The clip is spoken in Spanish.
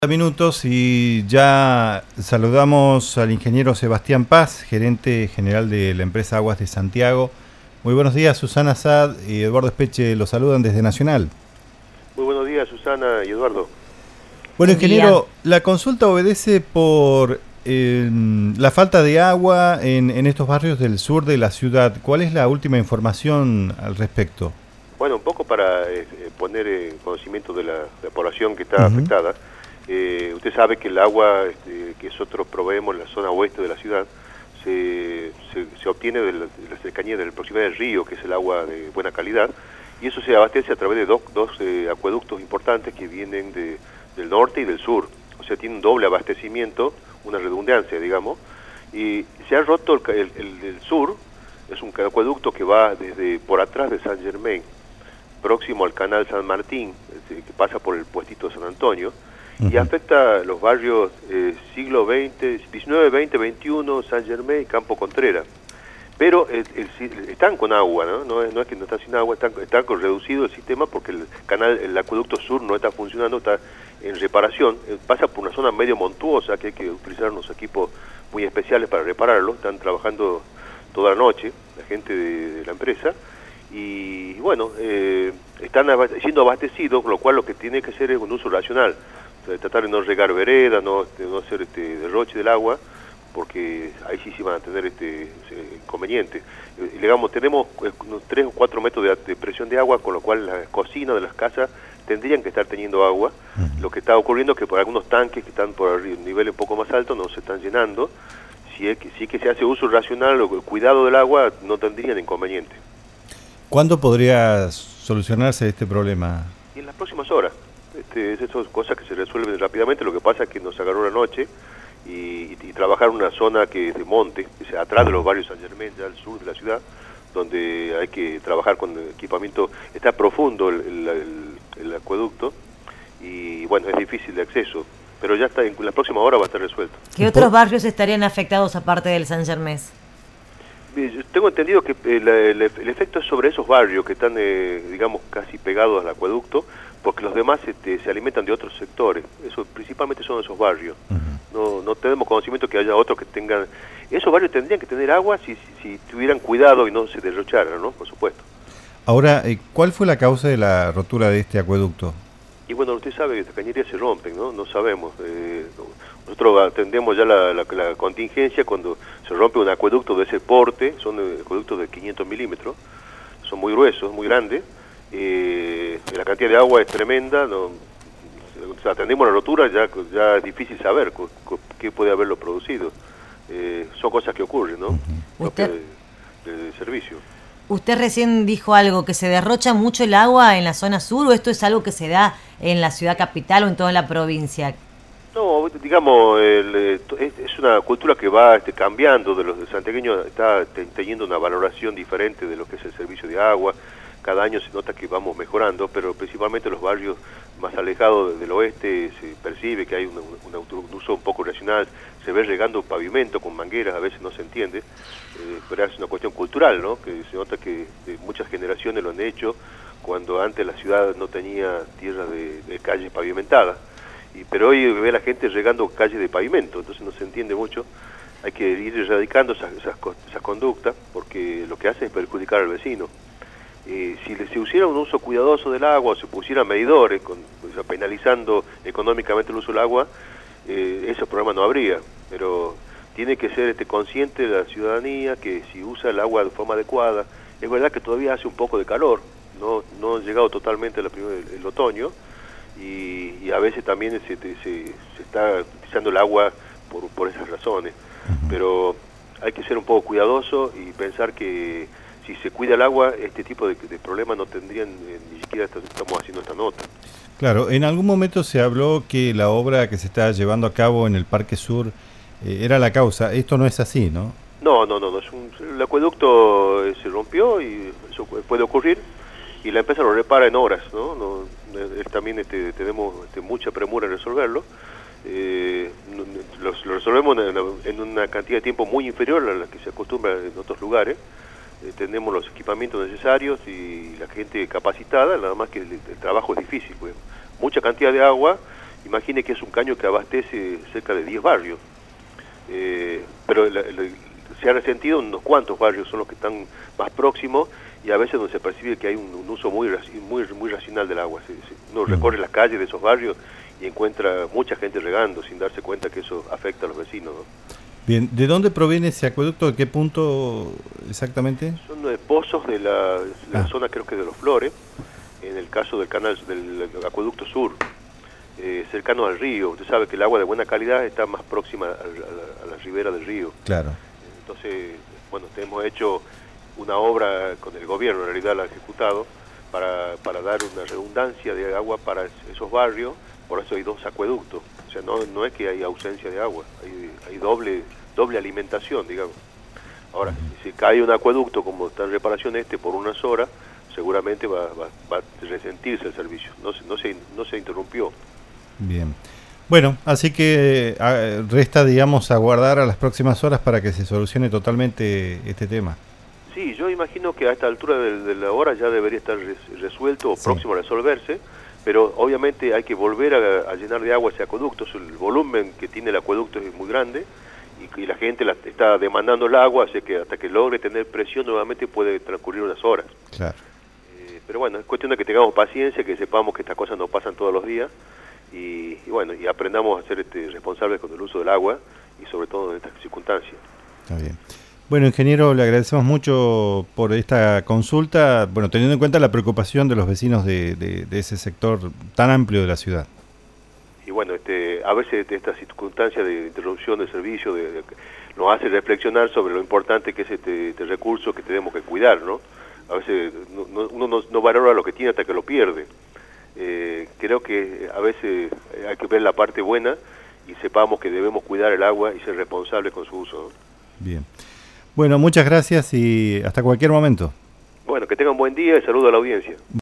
Minutos y ya saludamos al ingeniero Sebastián Paz, gerente general de la empresa Aguas de Santiago. Muy buenos días, Susana Sad y Eduardo Espeche los saludan desde Nacional. Muy buenos días, Susana y Eduardo. Bueno, ingeniero, la consulta obedece por la falta de agua en estos barrios del sur de la ciudad. ¿Cuál es la última información al respecto? Bueno, un poco para poner en conocimiento de la población que está afectada. Usted sabe que el agua que nosotros proveemos en la zona oeste de la ciudad se obtiene de la cercanía, de la proximidad del río, que es el agua de buena calidad, y eso se abastece a través de dos acueductos importantes que vienen del norte y del sur. O sea, tiene un doble abastecimiento, una redundancia, digamos, y se ha roto el sur. Es un acueducto que va desde por atrás de San Germain, próximo al canal San Martín, que pasa por el puestito de San Antonio, y afecta los barrios siglo XX, XIX, XX, XXI, San Germain y Campo Contreras. Pero están con agua, ¿no? No es que no están sin agua, están con reducido el sistema porque el acueducto sur no está funcionando, está en reparación. Pasa por una zona medio montuosa que hay que utilizar unos equipos muy especiales para repararlo. Están trabajando toda la noche la gente de la empresa. Y bueno, están siendo abastecidos, con lo cual lo que tiene que ser es un uso racional. O sea, tratar de no regar vereda, no hacer derroche del agua, porque ahí sí van a tener inconveniente. Digamos, tenemos unos 3 o 4 metros de presión de agua, con lo cual las cocinas de las casas tendrían que estar teniendo agua. Lo que está ocurriendo es que por algunos tanques que están por un nivel un poco más alto no se están llenando. Si es que se hace uso racional o cuidado del agua, no tendrían inconveniente. ¿Cuándo podría solucionarse este problema? Y en las próximas horas. Esas son cosas que se resuelven rápidamente. Lo que pasa es que nos agarró la noche y trabajar en una zona que es de monte, que es atrás de los barrios San Germain, ya al sur de la ciudad, donde hay que trabajar con equipamiento. Está profundo el acueducto y bueno, es difícil de acceso, pero ya está, en la próxima hora va a estar resuelto. ¿Qué otros barrios estarían afectados aparte del San Germain? Yo tengo entendido que el efecto es sobre esos barrios que están, digamos, casi pegados al acueducto, porque los demás se alimentan de otros sectores. Eso principalmente son esos barrios. No tenemos conocimiento que haya otros que tengan. Esos barrios tendrían que tener agua si tuvieran cuidado y no se derrocharan, ¿no? Por supuesto. Ahora, ¿cuál fue la causa de la rotura de este acueducto? Y bueno, usted sabe que las cañerías se rompen, ¿no? No sabemos. Nosotros atendemos ya la contingencia cuando se rompe un acueducto de ese porte. Son acueductos de 500 milímetros, son muy gruesos, muy grandes. La cantidad de agua es tremenda. Atendemos la rotura, ya es difícil saber qué puede haberlo producido. Son cosas que ocurren, ¿no? Del servicio. Usted recién dijo algo, que se derrocha mucho el agua en la zona sur, ¿o esto es algo que se da en la ciudad capital o en toda la provincia? No, digamos, es una cultura que va cambiando. De los santiagueños está teniendo una valoración diferente de lo que es el servicio de agua. Cada año se nota que vamos mejorando, pero principalmente los barrios más alejados del oeste se percibe que hay un uso un poco racional. Se ve regando pavimento con mangueras, a veces no se entiende, pero es una cuestión cultural, ¿no? Que se nota que muchas generaciones lo han hecho cuando antes la ciudad no tenía tierra de calles pavimentadas. Pero hoy ve a la gente regando calles de pavimento, entonces no se entiende mucho. Hay que ir erradicando esas conductas, porque lo que hace es perjudicar al vecino. Si se hiciera un uso cuidadoso del agua, o se pusieran medidores, penalizando económicamente el uso del agua, ese problema no habría. Pero tiene que ser consciente de la ciudadanía que si usa el agua de forma adecuada. Es verdad que todavía hace un poco de calor, no ha llegado totalmente el otoño, y a veces también se está utilizando el agua por esas razones. Pero hay que ser un poco cuidadoso y pensar que si se cuida el agua, este tipo de problemas no tendrían, ni siquiera estamos haciendo esta nota. Claro, en algún momento se habló que la obra que se está llevando a cabo en el Parque Sur era la causa. Esto no es así, ¿no? No. El acueducto se rompió y eso puede ocurrir, y la empresa lo repara en horas, ¿no? También tenemos mucha premura en resolverlo. Lo resolvemos en una cantidad de tiempo muy inferior a la que se acostumbra en otros lugares. Tenemos los equipamientos necesarios y la gente capacitada, nada más que el trabajo es difícil, pues. Mucha cantidad de agua Imagine que es un caño que abastece cerca de 10 barrios, pero se ha resentido en unos cuantos barrios, son los que están más próximos, y a veces donde se percibe que hay un uso muy racional del agua. Uno recorre las calles de esos barrios y encuentra mucha gente regando sin darse cuenta que eso afecta a los vecinos, ¿no? Bien, ¿de dónde proviene ese acueducto? ¿De qué punto exactamente? Son pozos de la zona, creo que de Los Flores, en el caso del acueducto sur, cercano al río. Usted sabe que el agua de buena calidad está más próxima a la ribera del río. Claro. Entonces, bueno, hemos hecho una obra con el gobierno, en realidad la ha ejecutado, para dar una redundancia de agua para esos barrios. Por eso hay 2 acueductos. O sea, no es que hay ausencia de agua, hay doble alimentación, digamos. Ahora, si cae un acueducto como está en reparación por unas horas, seguramente va a resentirse el servicio. No se interrumpió. Bien. Bueno, así que resta, digamos, aguardar a las próximas horas para que se solucione totalmente este tema. Sí, yo imagino que a esta altura de la hora ya debería estar resuelto o próximo a resolverse, pero obviamente hay que volver a llenar de agua ese acueducto. El volumen que tiene el acueducto es muy grande y la gente está demandando el agua, así que hasta que logre tener presión nuevamente puede transcurrir unas horas. Claro. Pero bueno, es cuestión de que tengamos paciencia, que sepamos que estas cosas no pasan todos los días y bueno, y aprendamos a ser responsables con el uso del agua y sobre todo en estas circunstancias. Está bien. Bueno, ingeniero, le agradecemos mucho por esta consulta, bueno, teniendo en cuenta la preocupación de los vecinos de ese sector tan amplio de la ciudad. Y bueno, a veces esta circunstancia de interrupción del servicio nos hace reflexionar sobre lo importante que es este recurso que tenemos que cuidar, ¿no? A veces uno no valora lo que tiene hasta que lo pierde. Creo que a veces hay que ver la parte buena y sepamos que debemos cuidar el agua y ser responsables con su uso, ¿no? Bien. Bueno, muchas gracias y hasta cualquier momento. Bueno, que tengan buen día y saludo a la audiencia.